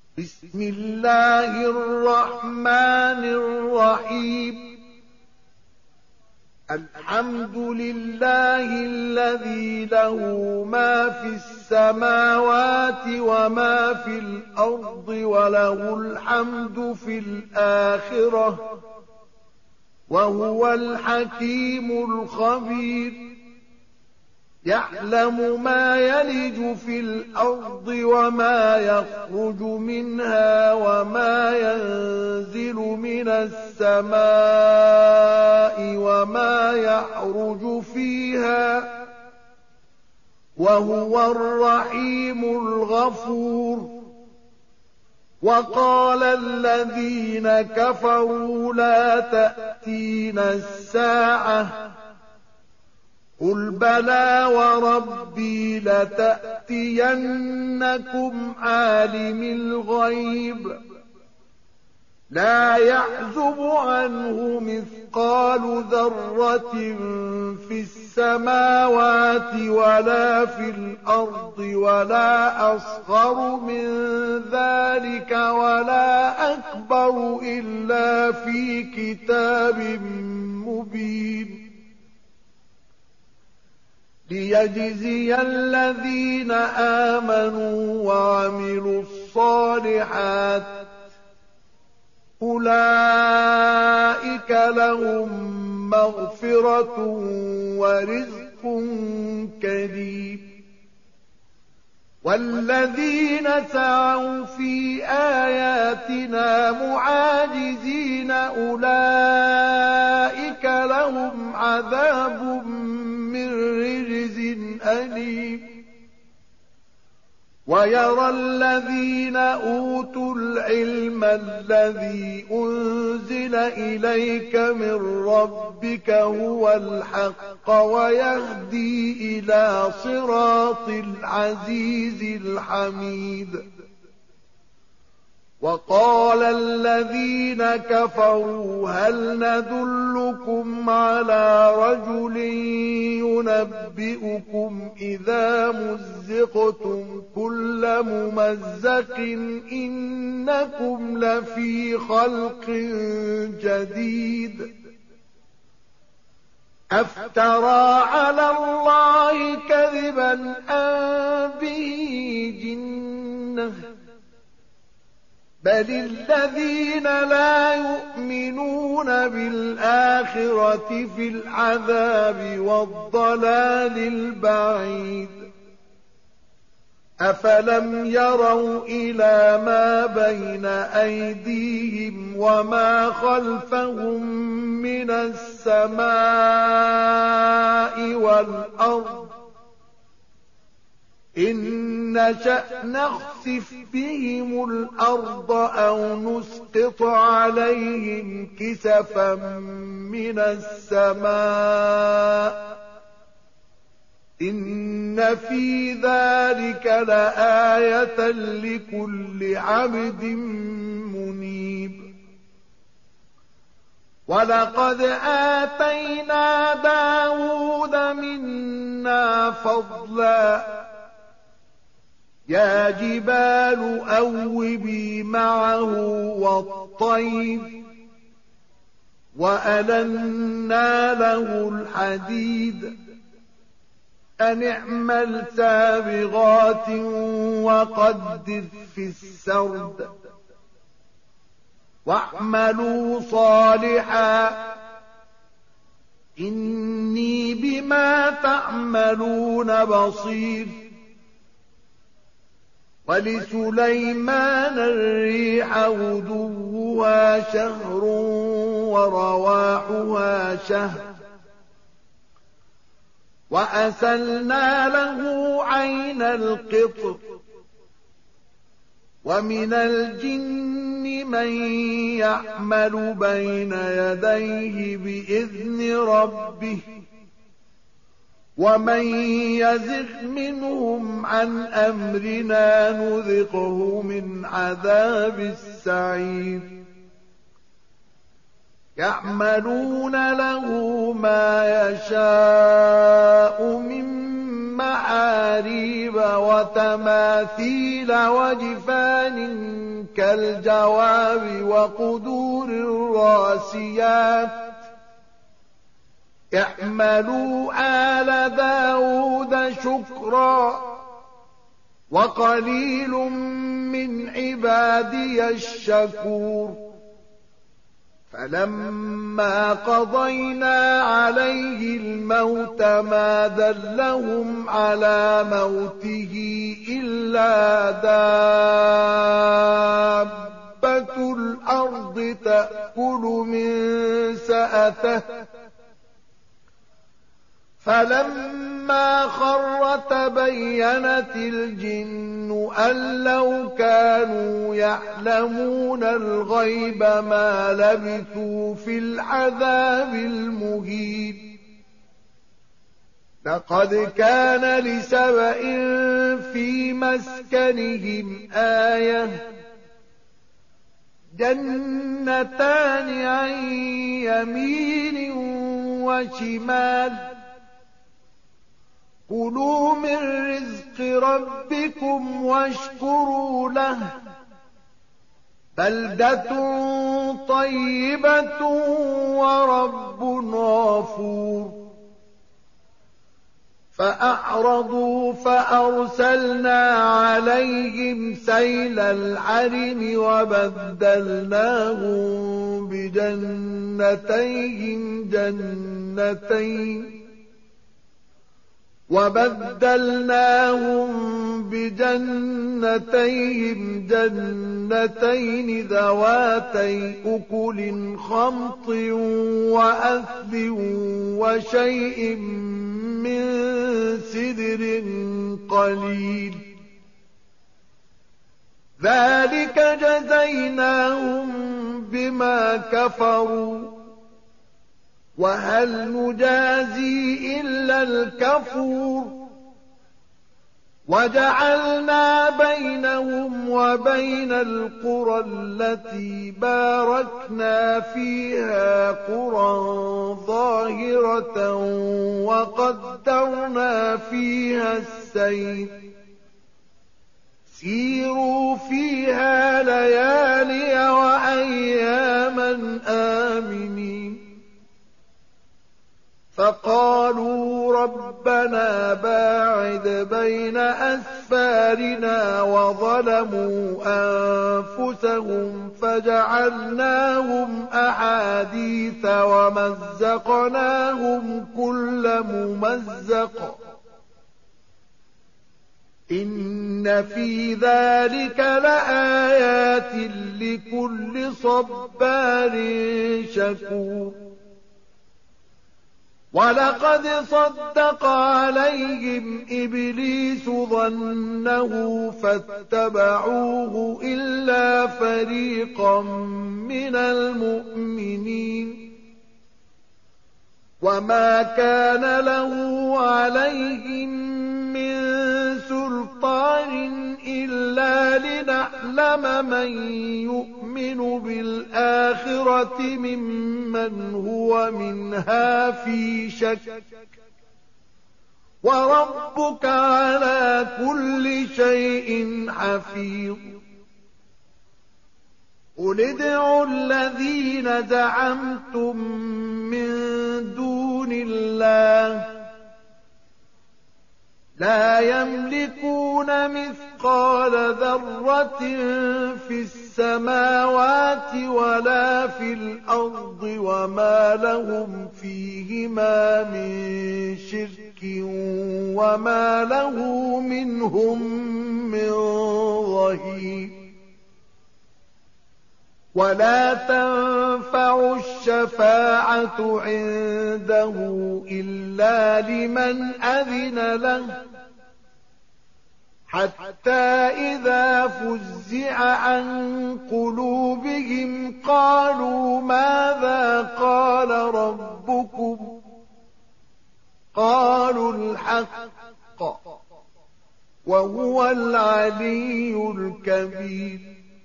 بسم الله الرحمن الرحيم الحمد لله الذي له ما في السماوات وما في الأرض وله الحمد في الآخرة وهو الحكيم الخبير يعلم ما يلج في الأرض وما يخرج منها وما ينزل من السماء وما يعرج فيها وهو الرحيم الغفور وقال الذين كفروا لا تأتينا الساعة قل بلى وربي لتأتينكم عالم الغيب لا يعزب عنه مثقال ذرة في السماوات ولا في الأرض ولا أصغر من ذلك ولا أكبر إلا في كتاب مبين ليجزي الذين آمنوا وعملوا الصالحات أولئك لهم مغفرة ورزق كريم والذين سعوا في آياتنا معاجزين أولئك لهم عذاب من رجز أليم ويرى الذين أوتوا العلم الذي أنزل إليك من ربك هو الحق ويهدي إلى صراط العزيز الحميد وقال الذين كفروا هل ندلكم على رجل ينبئكم إذا مزقتم كل ممزق إنكم لفي خلق جديد أفترى على الله كذبا أم به جنة بل الذين لا يؤمنون بالآخرة في العذاب والضلال البعيد أفلم يروا إلى ما بين أيديهم وما خلفهم من السماء والأرض إن نشأ نخسف بهم الأرض أو نسقط عليهم كسفا من السماء إن في ذلك لآية لكل عبد منيب ولقد آتينا داود منا فضلا يا جبال أوبي معه والطير وألنا له الحديد أن اعمل سابغات وقدر في السرد واعملوا صالحا إني بما تعملون بصير ولسليمان الريح غدوها شهر ورواحها شهر وأسلنا له عين القطر ومن الجن من يعمل بين يديه بإذن ربه ومن يزغ منهم عن أمرنا نذقه من عذاب السعير يعملون له ما يشاء من محارم ومحاريب وتماثيل وجفان كالجواب وقدور الراسيات اعملوا آل داود شكرا وقليل من عبادي الشكور فلما قضينا عليه الموت ما دلهم على موته إلا دابة الأرض تأكل من سأته فلما خر تبينت الجن أن لو كانوا يعلمون الغيب ما لبثوا في العذاب المهين لقد كان لسبإ في مسكنهم آية جنتان عن يمين وشمال كلوا من رزق ربكم واشكروا له بلدة طيبة ورب غفور فأعرضوا فأرسلنا عليهم سيل العرم وبدلناهم بجنتين جنتين ذواتي أكل خمط وأثل وشيء من سدر قليل ذلك جزيناهم بما كفروا وهل نجازي إلا الكفور وجعلنا بينهم وبين القرى التي باركنا فيها قرى ظاهرة وقدرنا فيها السير سيروا فيها ليالي وأياما آمنين فقالوا ربنا باعد بين أسفارنا وظلموا أنفسهم فجعلناهم أحاديث ومزقناهم كل ممزق إن في ذلك لآيات لكل صبار شكور ولقد صدق عليهم إبليس ظنه فاتبعوه إلا فريقا من المؤمنين وما كان له عليهم من سلطان إلا لنعلم من يؤمن بالآخرة ممن هو منها في شك وربك على كل شيء حفيظ قل ادعوا الذين زعمتم من دون الله لا يملكون مثقال ذرة في السماوات ولا في الأرض وما لهم فيهما من شرك وما له منهم من ظهير ولا تنفع الشفاعة عنده إلا لمن أذن له حتى إذا فزع عن قلوبهم قالوا ماذا قال ربكم قالوا الحق وهو العلي الكبير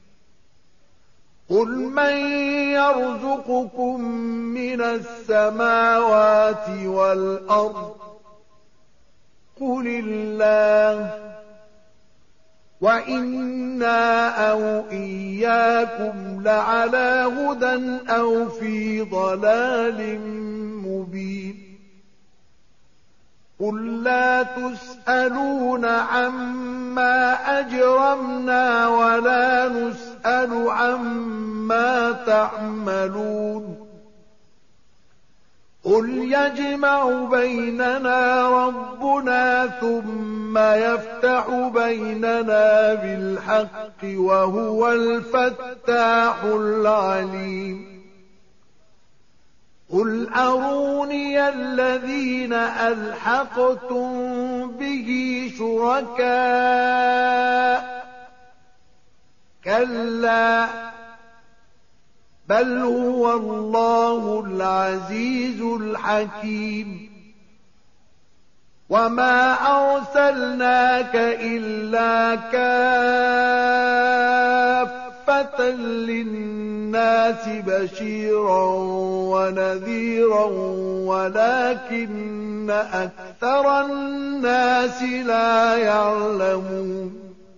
قل من يرزقكم من السماوات والأرض قل الله وإنا أو إياكم لعلى هدى أو في ضلال مبين قل لا تسألون عما أجرمنا ولا نسأل عما تعملون قل يجمع بيننا ربنا ثم يفتح بيننا بالحق وهو الفتاح العليم قل أروني الذين ألحقتم به شركاء كلا بل هو الله العزيز الحكيم وما أرسلناك إلا كافة للناس بشيرا ونذيرا ولكن أكثر الناس لا يعلمون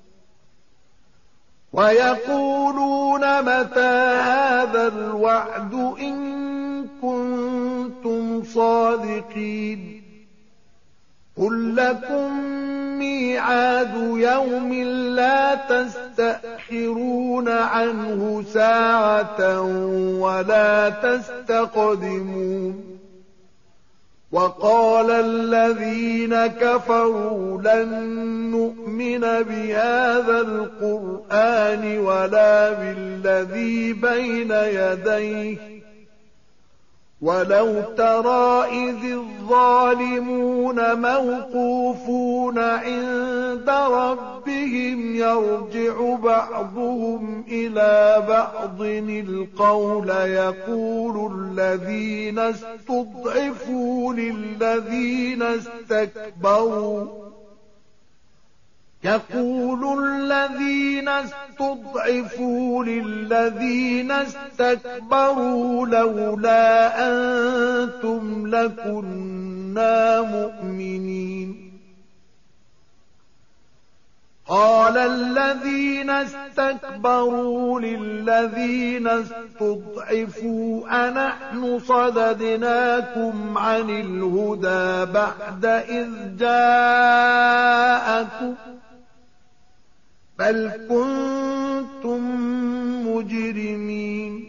ويقولون متى هذا الوعد إن كنتم صادقين قل لكم ميعاد يوم لا تستأخرون عنه ساعة ولا تستقدمون وقال الذين كفروا لن نؤمن بهذا القرآن ولا بالذي بين يديه ولو ترى إذ الظالمون موقوفون عند ربهم يرجع بعضهم إلى بعض القول يقول الذين استضعفوا للذين استكبروا لولا أنتم لكنا مؤمنين قال الذين استكبروا للذين استضعفوا أنحن صددناكم عن الهدى بعد إذ جاءكم بل كنتم مجرمين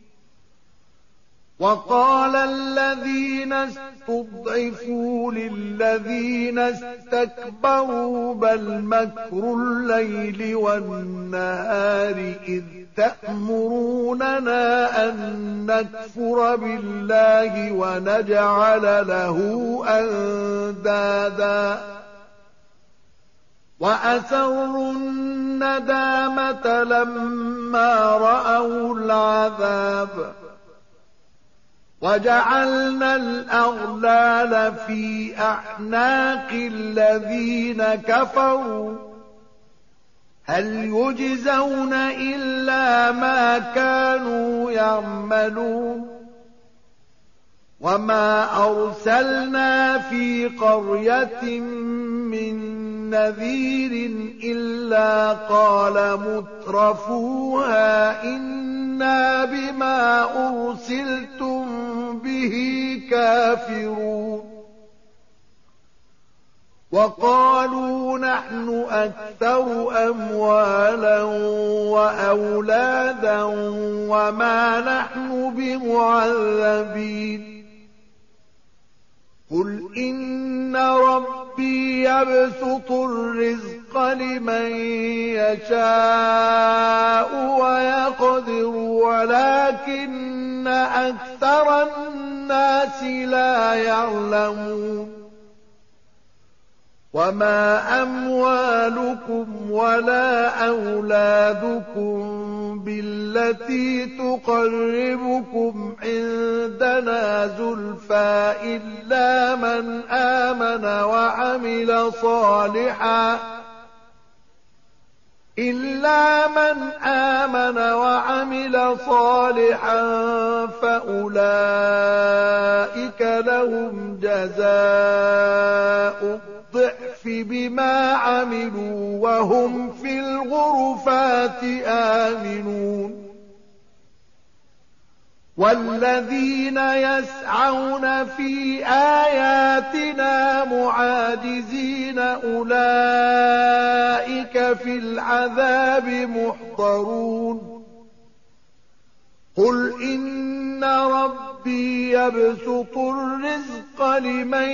وقال الذين استضعفوا للذين استكبروا بل مكر الليل والنهار إذ تأمروننا أن نكفر بالله ونجعل له أندادا وأسروا الندامة لما رأوا العذاب وجعلنا الأغلال في أعناق الذين كفروا هل يجزون إلا ما كانوا يعملون وما أرسلنا في قرية من نذير إلا قال مترفوها إنا بما أرسلتم به كافرون وقالوا نحن أكثر أموالا وأولادا وما نحن بمعذبين قل إن ربي يبسط الرزق لمن يشاء ويقدر ولكن أكثر الناس لا يعلمون وما أموالكم ولا أولادكم بالتي تقربكم عندنا زلفى إلا من آمن وعمل صالحا فأولئك لهم جزاء الضعف بما عملوا وهم في الغرفات آمنون والذين يسعون في آياتنا معاجزين أولئك في العذاب محضرون قل إن ربي يبسط الرزق لمن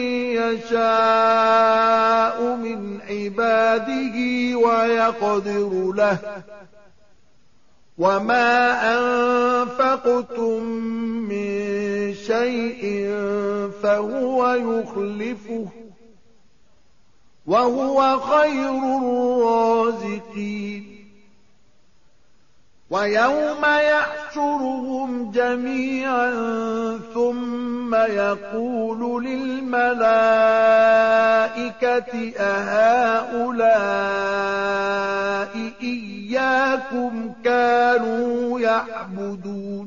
يشاء من عباده ويقدر له وما أنفقتم من شيء فهو يخلفه وهو خير الرازقين ويوم يحشرهم جميعا ثم يقول للملائكة أهؤلاء إياكم كانوا يعبدون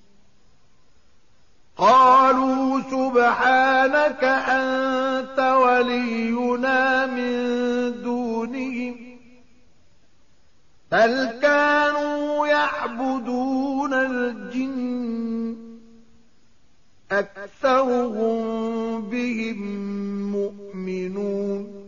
قالوا سبحانك أنت ولينا من دونهم بل كانوا يعبدون الجن أكثرهم بهم مؤمنون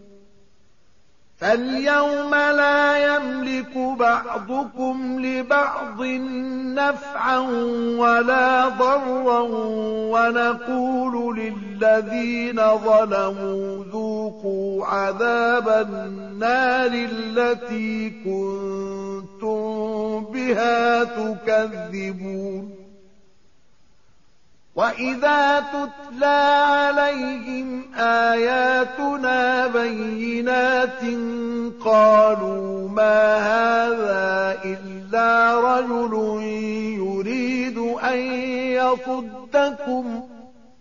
فاليوم لا يملك بعضكم لبعض نفعا ولا ضرا ونقول للذين ظلموا ذوقوا عذاب النار التي كنتم بها تكذبون وإذا تتلى عليهم آياتنا بينات قالوا ما هذا إلا رجل يريد أن يصدكم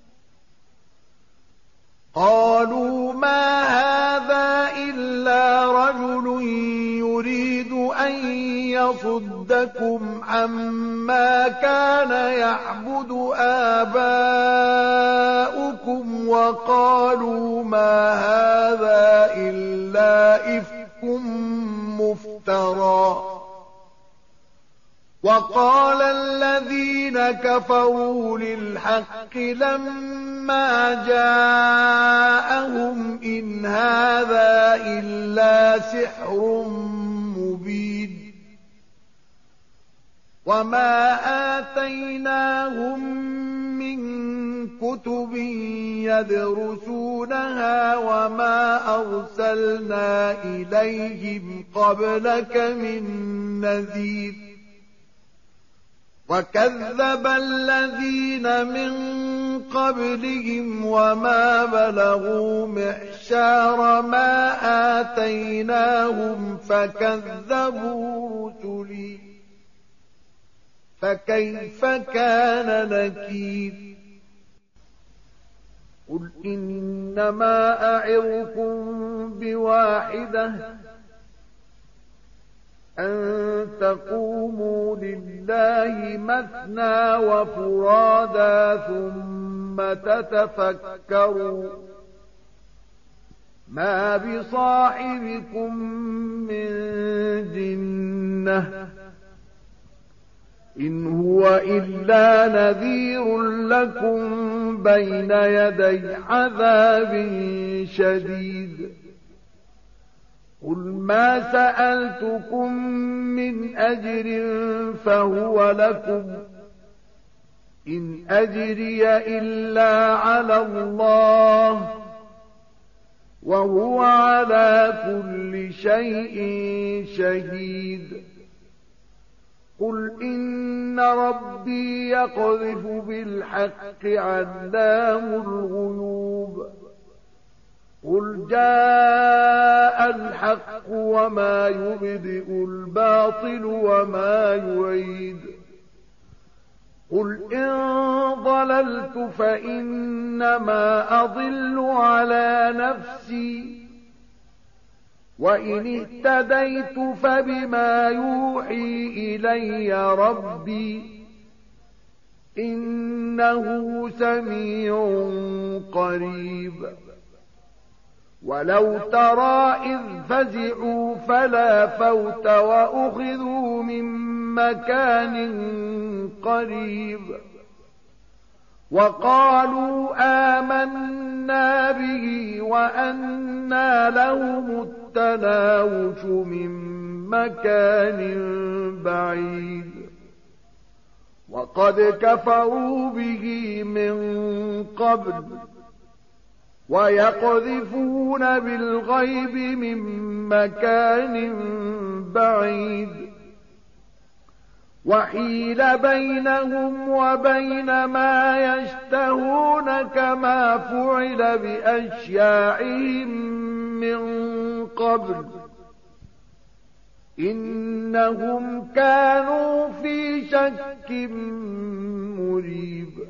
عما كان يعبد آباؤكم وقالوا ما هذا إلا إفك مفترى وقال الذين كفروا للحق لما جاءهم إن هذا إلا سحر مبين وما آتيناهم من كتب يدرسونها وما أرسلنا إليهم قبلك من نذير وكذب الذين من قبلهم وما بلغوا معشار ما آتيناهم فكذبوا رسلي فكيف كان نكير قل إنما أعظكم بواحدة أن تقوموا لله مثنى وفرادا ثم تتفكروا ما بصاحبكم من جنة إن هو إلا نذير لكم بين يدي عذاب شديد قل ما سألتكم من أجر فهو لكم إن أجري إلا على الله وهو على كل شيء شهيد قل إن ربي يقذف بالحق علام الغيوب قل جاء الحق وما يبدئ الباطل وما يعيد قل إن ضللت فإنما أضل على نفسي وإن اهتديت فبما يوحي إلي ربي إنه سميع قريب ولو ترى إذ فزعوا فلا فوت وأخذوا من مكان قريب وقالوا آمنا به وأنى لهم التناوش من مكان بعيد وقد كفروا به من قبل ويقذفون بالغيب من مكان بعيد وحيل بينهم وبين ما يشتهون كما فعل بأشياعهم من قبل إنهم كانوا في شك مريب